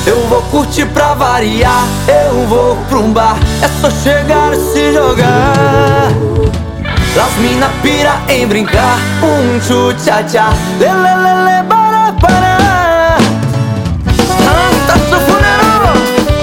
Eu vou curtir pra variar, eu vou pra um bar. É só chegar e se jogar. Las mina pira em brincar, tchu-tcha-tcha, lelelele, para, para. Santa Sufunero.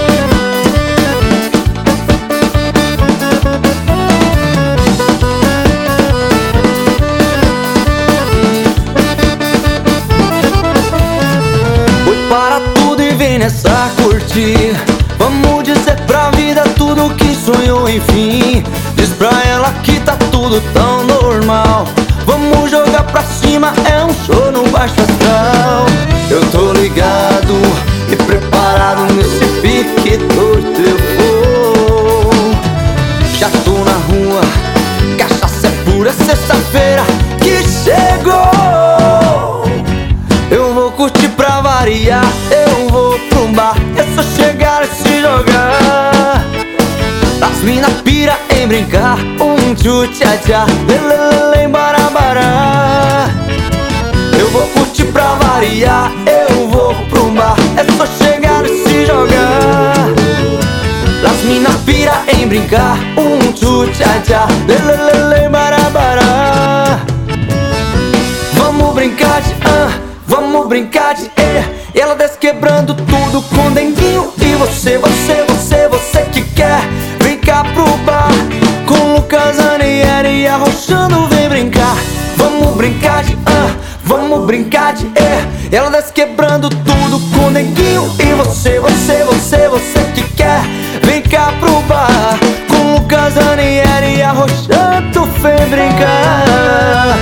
Foi para tudo e vem nessa curtir. Vamos dizer pra vida tudo que sonhou, enfim. Diz pra ela que tá tudo tão normal. Vamos jogar pra cima, é um show no baixo astral. Eu tô ligado e preparado nesse pique torto eu vou. Já tô na rua, cachaça é pura, sexta-feira que chegou. Eu vou curtir pra variar, eu vou pra um bar. É só chegar e se jogar. As mina pira em brincar, tchu-tcha-tcha, lelelele, barabara. Eu vou curtir pra variar, eu vou pra um bar. É só chegar e se jogar. As mina pira em brincar, tchu-tcha-tcha, lelelele, barabara. Vamos brincar de vamos brincar de E ela desce quebrando tudo com denguinho. E você que quer, vem cá pro bar com Lucas Anieri arrochando, vem brincar. Vamos brincar de vamos brincar de E ela desce quebrando tudo com denguinho. E você que quer, vem cá pro bar com Lucas Anieri arrochando, vem brincar.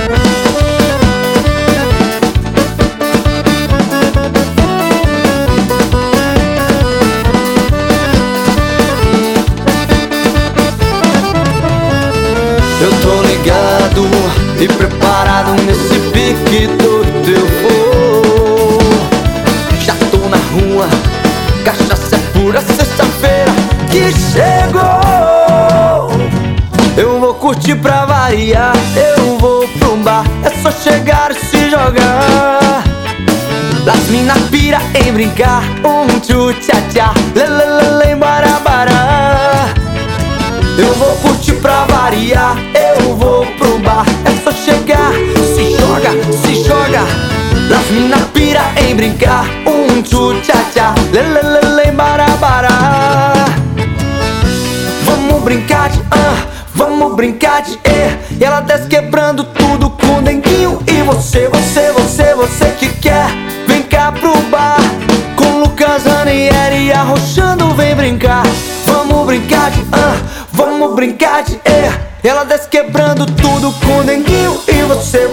Eu tô ligado e preparado nesse pique doido eu vou. Já tô na rua, cachaça é pura, sexta-feira que chegou. Eu vou curtir pra variar, eu vou pra um bar. É só chegar e se jogar. Las mina pira em brincar, tchu-tcha-tcha, lelelele, barabara. Eu vou curtir pra variar, eu vou pro bar. É só chegar, se joga. Las mina pira em brincar, tchu-tcha-tcha, lelelele, barabara. Vamos brincar de vamos brincar de E ela desce quebrando tudo com denguinho. E você que quer, vem cá pro bar com Lucas Anieri arrochando, vem brincar. Vamos brincar de vamos brincar de ela desce quebrando tudo com denguinho. E você